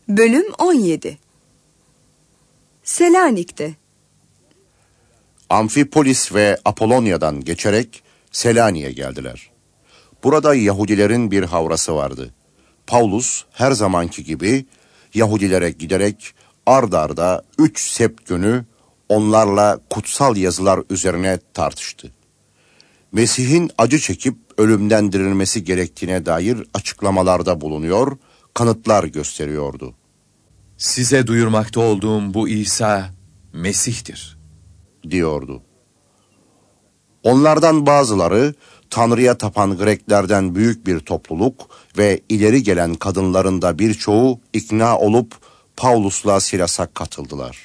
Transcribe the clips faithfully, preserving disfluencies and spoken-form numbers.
Bölüm on yedi. Selanik'te. Amfipolis ve Apollonia'dan geçerek Selanik'e geldiler. Burada Yahudilerin bir havrası vardı. Paulus her zamanki gibi Yahudilere giderek ard arda üç sebt günü onlarla kutsal yazılar üzerine tartıştı. Mesih'in acı çekip ölümden dirilmesi gerektiğine dair açıklamalarda bulunuyor, kanıtlar gösteriyordu. Size duyurmakta olduğum bu İsa, Mesih'tir, diyordu. Onlardan bazıları, Tanrı'ya tapan Greklerden büyük bir topluluk ve ileri gelen kadınların da birçoğu ikna olup Paulus'la Silas'a katıldılar.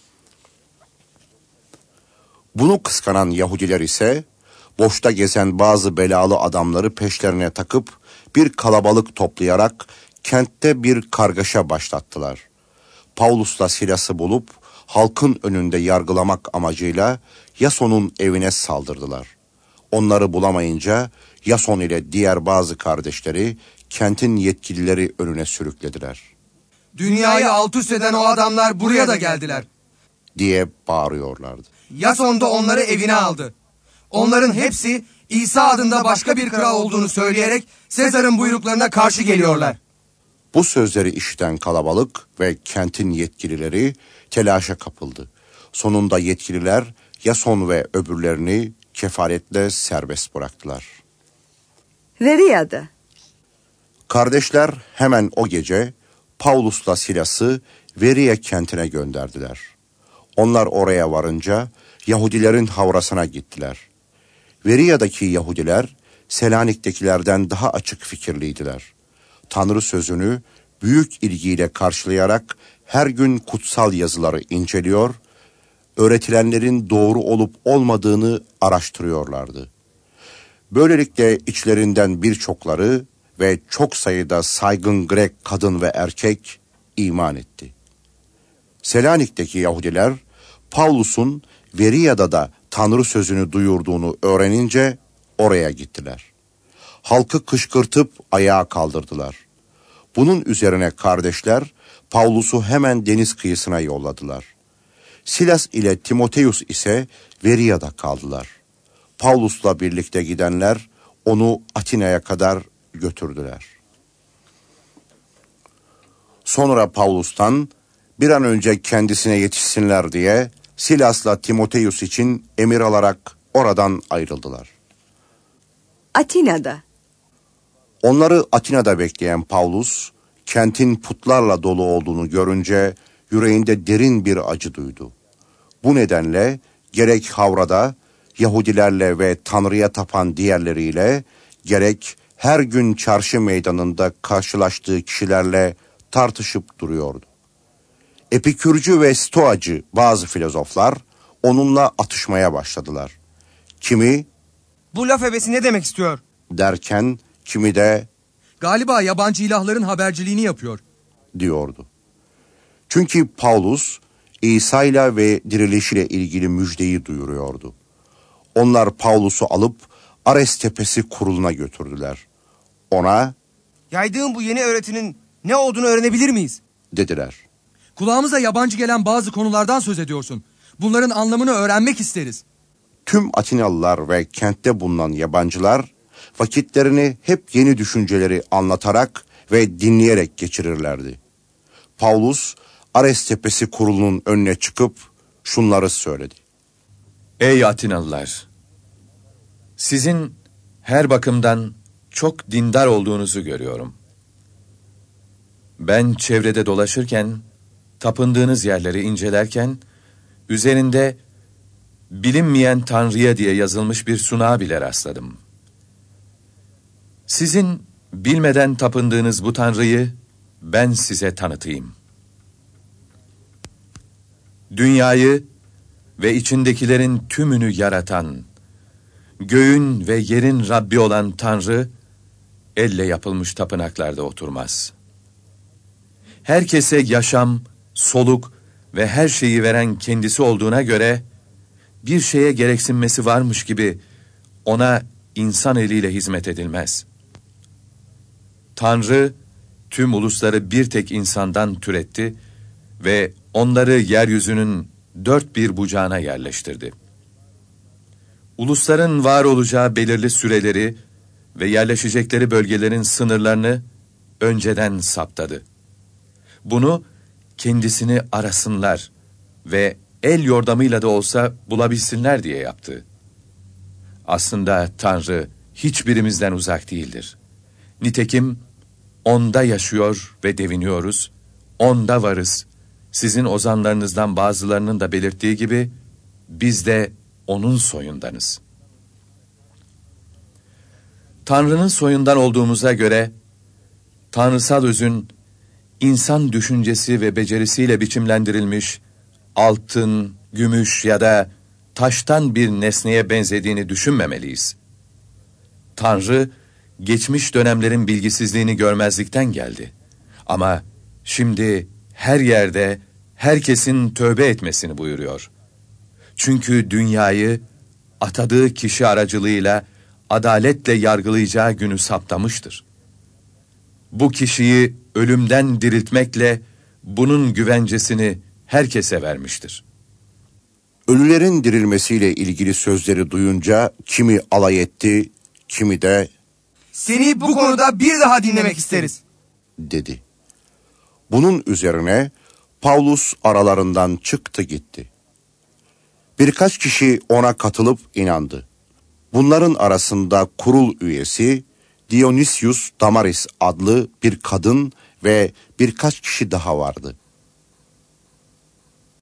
Bunu kıskanan Yahudiler ise, boşta gezen bazı belalı adamları peşlerine takıp bir kalabalık toplayarak kentte bir kargaşa başlattılar. Paulus'la Silas'ı bulup halkın önünde yargılamak amacıyla Yason'un evine saldırdılar. Onları bulamayınca Yason ile diğer bazı kardeşleri kentin yetkilileri önüne sürüklediler. "Dünyayı alt üst eden o adamlar buraya da geldiler," diye bağırıyorlardı. "Yason da onları evine aldı. Onların hepsi İsa adında başka bir kral olduğunu söyleyerek Sezar'ın buyruklarına karşı geliyorlar." Bu sözleri işiten kalabalık ve kentin yetkilileri telaşa kapıldı. Sonunda yetkililer Yason ve öbürlerini kefaretle serbest bıraktılar. Veriya'da. Kardeşler hemen o gece Paulus'la Silas'ı Veriya kentine gönderdiler. Onlar oraya varınca Yahudilerin havrasına gittiler. Veriya'daki Yahudiler Selanik'tekilerden daha açık fikirliydiler. Tanrı sözünü büyük ilgiyle karşılayarak her gün kutsal yazıları inceliyor, öğretilenlerin doğru olup olmadığını araştırıyorlardı. Böylelikle içlerinden birçokları ve çok sayıda saygın Grek kadın ve erkek iman etti. Selanik'teki Yahudiler Paulus'un Veriya'da da Tanrı sözünü duyurduğunu öğrenince oraya gittiler. Halkı kışkırtıp ayağa kaldırdılar. Bunun üzerine kardeşler Paulus'u hemen deniz kıyısına yolladılar. Silas ile Timoteus ise Veriya'da kaldılar. Paulus'la birlikte gidenler onu Atina'ya kadar götürdüler. Sonra Paulus'tan bir an önce kendisine yetişsinler diye Silas'la Timoteus için emir alarak oradan ayrıldılar. Atina'da. Onları Atina'da bekleyen Paulus, kentin putlarla dolu olduğunu görünce yüreğinde derin bir acı duydu. Bu nedenle gerek havrada Yahudilerle ve Tanrı'ya tapan diğerleriyle, gerek her gün çarşı meydanında karşılaştığı kişilerle tartışıp duruyordu. Epikürcü ve Stoacı bazı filozoflar onunla atışmaya başladılar. Kimi, "Bu laf ebesi ne demek istiyor?" derken kimi de "Galiba yabancı ilahların haberciliğini yapıyor," diyordu. Çünkü Paulus İsa'yla ve dirilişiyle ilgili müjdeyi duyuruyordu. Onlar Paulus'u alıp Ares Tepesi kuruluna götürdüler. Ona, "Yaydığın bu yeni öğretinin ne olduğunu öğrenebilir miyiz?" dediler. "Kulağımıza yabancı gelen bazı konulardan söz ediyorsun. Bunların anlamını öğrenmek isteriz." Tüm Atinalılar ve kentte bulunan yabancılar vakitlerini hep yeni düşünceleri anlatarak ve dinleyerek geçirirlerdi. Paulus Ares Tepesi kurulunun önüne çıkıp şunları söyledi. Ey Atinalılar! Sizin her bakımdan çok dindar olduğunuzu görüyorum. Ben çevrede dolaşırken, tapındığınız yerleri incelerken, üzerinde bilinmeyen Tanrı'ya diye yazılmış bir sunağa bile rastladım. Sizin bilmeden tapındığınız bu Tanrı'yı ben size tanıtayım. Dünyayı ve içindekilerin tümünü yaratan, göğün ve yerin Rabbi olan Tanrı, elle yapılmış tapınaklarda oturmaz. Herkese yaşam, soluk ve her şeyi veren kendisi olduğuna göre, bir şeye gereksinmesi varmış gibi ona insan eliyle hizmet edilmez. Tanrı, tüm ulusları bir tek insandan türetti ve onları yeryüzünün dört bir bucağına yerleştirdi. Ulusların var olacağı belirli süreleri ve yerleşecekleri bölgelerin sınırlarını önceden saptadı. Bunu kendisini arasınlar ve el yordamıyla da olsa bulabilsinler diye yaptı. Aslında Tanrı hiçbirimizden uzak değildir. Nitekim onda yaşıyor ve deviniyoruz, onda varız. Sizin ozanlarınızdan bazılarının da belirttiği gibi biz de onun soyundanız. Tanrı'nın soyundan olduğumuza göre tanrısal özün insan düşüncesi ve becerisiyle biçimlendirilmiş altın, gümüş ya da taştan bir nesneye benzediğini düşünmemeliyiz. Tanrı geçmiş dönemlerin bilgisizliğini görmezlikten geldi. Ama şimdi her yerde herkesin tövbe etmesini buyuruyor. Çünkü dünyayı atadığı kişi aracılığıyla adaletle yargılayacağı günü saptamıştır. Bu kişiyi ölümden diriltmekle bunun güvencesini herkese vermiştir. Ölülerin dirilmesiyle ilgili sözleri duyunca kimi alay etti, kimi de Seni bu konuda bir daha dinlemek isteriz dedi. Bunun üzerine Pavlus aralarından çıktı gitti. Birkaç kişi ona katılıp inandı. Bunların arasında kurul üyesi Dionysius Damaris adlı bir kadın ve birkaç kişi daha vardı.